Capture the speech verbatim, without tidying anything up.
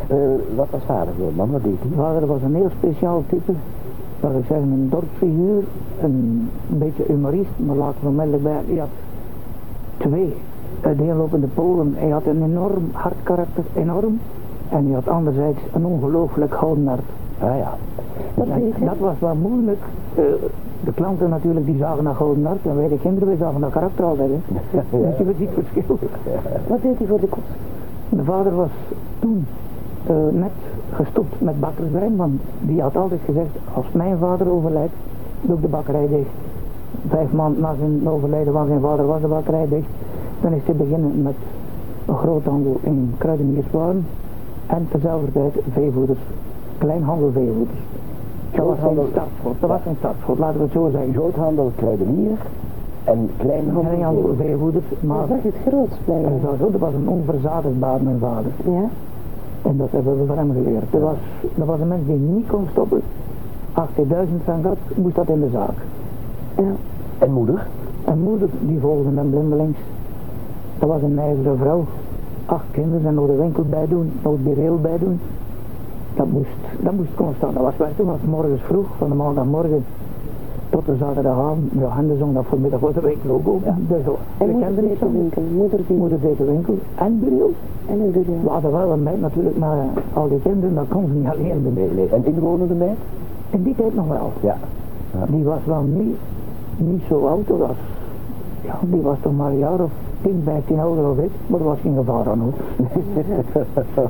Uh, wat was vader voor man? Wat deed hij? Vader was een heel speciaal type. Dat ik zeggen, een dorpsfiguur, een, een beetje humorist, maar laten we onmiddellijk bij. Hij had twee uiteenlopende polen. Hij had een enorm hard karakter, enorm. En hij had anderzijds een ongelooflijk gouden hart. Ah ja. Dat, dat was wel moeilijk. Uh, de klanten natuurlijk, die zagen naar gouden hart. En wij de kinderen, wij zagen naar karakter altijd. Hè. Dus je ziet het verschil. Wat deed hij voor de kost? Mijn vader was toen uh, net gestopt met bakkersbrein, want die had altijd gezegd, als mijn vader overlijdt, doe ik de bakkerij dicht. Vijf maanden na zijn overlijden van zijn vader was de bakkerij dicht. Dan is hij beginnen met een groothandel in kruidenierswaren en tezelfde tijd veevoeders, kleinhandel veevoeders. Dat was zijn startschot, dat was zijn startschot, laten we het zo zeggen. Groothandel kruidenier en kleinhandel, kleinhandel veevoeders, maar dat is het grootst blijven. Dat was een onverzadigbaar mijn vader. Ja. En dat hebben we van hem geleerd. Dat was, dat was een mens die niet kon stoppen. achttien frank had, moest dat in de zaak. Ja. En moeder? En moeder, die volgde hem blindelings. Dat was een nijvere vrouw. Acht kinderen en nog de winkel bij doen, nog de rail bij doen. Dat moest, dat moest constant. Dat was wel toen, was morgens vroeg, van de maandagmorgen tot de zaterdagavond. Ja, en de zondagmiddag was de winkel ook open. Ja. Dus, en moeder deed de winkel. Moeder, die... moeder deed de winkel. En de rail. En de rail. We hadden wel een meid natuurlijk, maar al die kinderen, dat kon ze niet alleen doen. Nee, nee. En inwonende meid? In die tijd nog wel. Ja. Ja. Die was wel niet, niet zo oud als, ja, die was toch maar een jaar of tien, vijftien ouder of ik, maar dat was geen gevaar aan hoor.